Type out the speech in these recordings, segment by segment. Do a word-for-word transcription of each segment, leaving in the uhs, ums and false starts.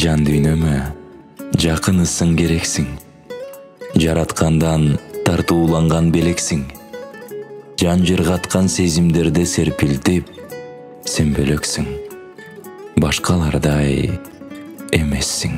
Жан дүйнөмө жакынысың, керексиң. Жараткандан тартууланган белексиң. Жан жыргаткан сезимдерде серпилтип, сен бөлөксүң. Башкалардай эмессиң.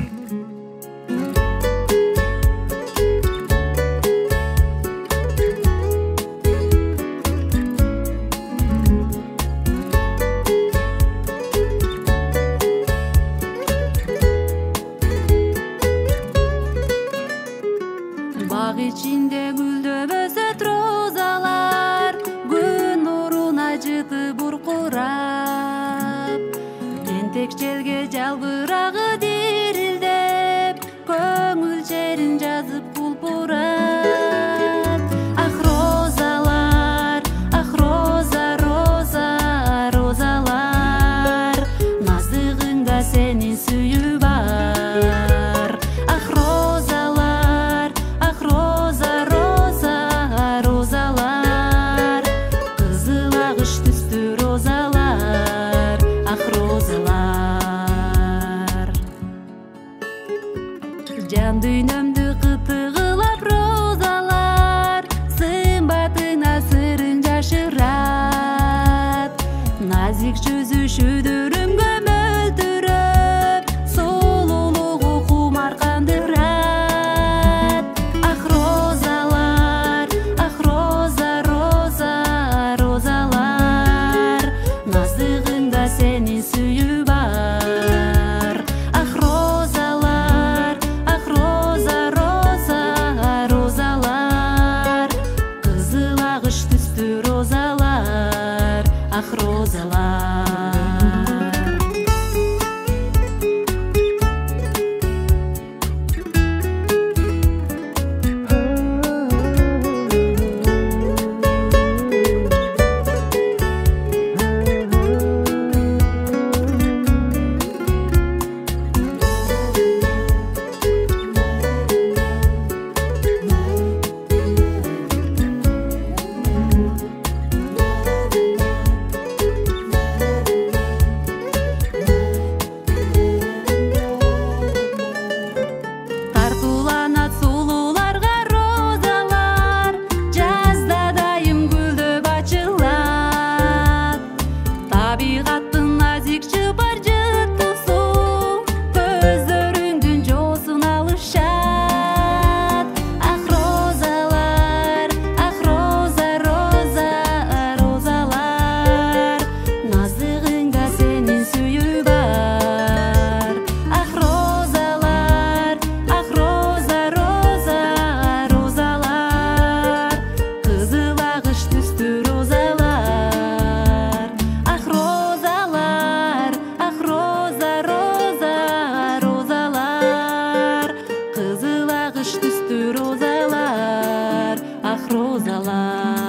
Бак ичинде гүлдөп өсөт розалар, күн нуруна жыты буркурап. Тентек желге жалбырагы дирилдеп, көңүл жерин жазып пулпурат. Ах розалар, ах роза, роза, розалар, наздыгыңда сенин сүйүү бар. Ах розалар, ах роза, роза, розалар, кызыл агыш түстүү розалар, ах розалар. Жан дүйнөмдү кытыгылап розалар, сымбатына сырын жашырат. Назик жүзү шүдүрүмгө мөлтүрөп, сулуулугу кумар кандырат. Ах розалар, ах роза, роза, розалар, наздыгыңда сенин сүйүү бар. Ах розалар, ах роза, роза, розалар, кызыл агыш түстүү розалар, ах розалар. Тартууланат сулууларга розалар, жазда дайым гүлдөп ачылат. Табигаттын назик чыбар жыттысу, көздөрүңдүн жоосун алышат. Ах розалар, ах роза, роза, розалар, наздыгыңда сенин сүйүү бар. Ах розалар, ах роза, роза, розалар, кызыл агыш түстүү розалар. Ах розалар, ах роза, роза, розалар, кызыл агыш түстүү розалар, ах розалар.